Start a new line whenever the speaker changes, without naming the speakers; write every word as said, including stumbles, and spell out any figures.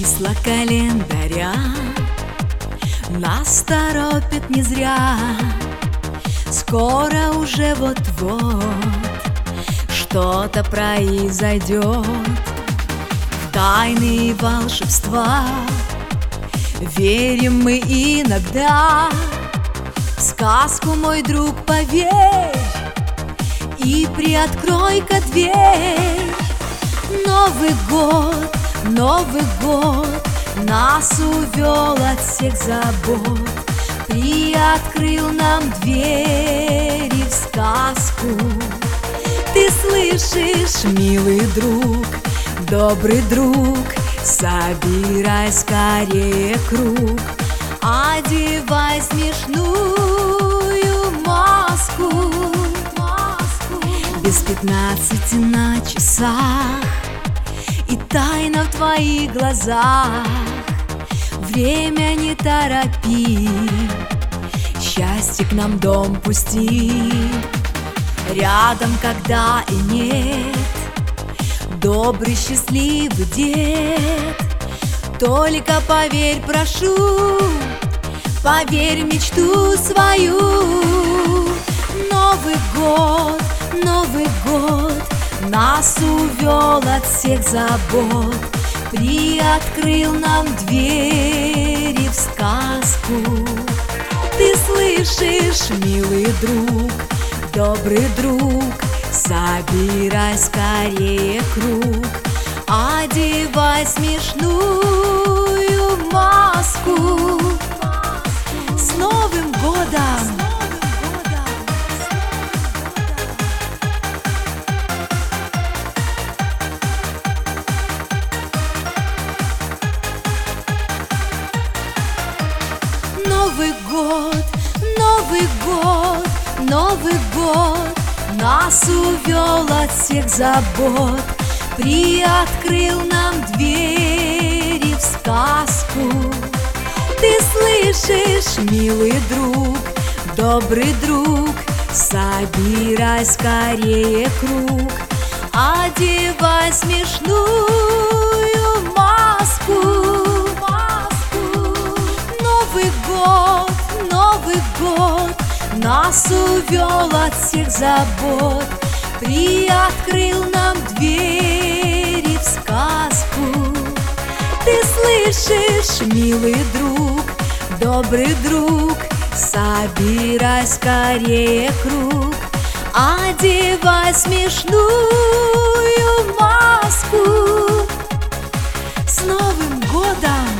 Числа календаря нас торопят не зря. Скоро уже вот-вот что-то произойдет. В тайны и волшебства верим мы иногда. В сказку, мой друг, поверь и приоткрой-ка дверь. Новый год, Новый год нас увел от всех забот, приоткрыл нам двери в сказку. Ты слышишь, милый друг, добрый друг, собирай скорее круг, одевай смешную маску. Без пятнадцати на часах и тайна в твоих глазах. Время не торопи, счастье к нам дом пусти. Рядом, когда и нет, добрый счастливый дед. Только поверь, прошу, поверь в мечту свою. Новый год, Новый год нас увел от всех забот, приоткрыл нам двери в сказку. Ты слышишь, милый друг, добрый друг, собирай скорее круг, одевай смешную маску. С Новым годом! Новый год, Новый год, Новый год нас увел от всех забот, приоткрыл нам двери в сказку. Ты слышишь, милый друг, добрый друг, собирай скорее круг, одевай смешную маску. Новый год, Новый год нас увел от всех забот, приоткрыл нам двери в сказку. Ты слышишь, милый друг, добрый друг, собирай скорее круг, одевай смешную маску. С Новым годом!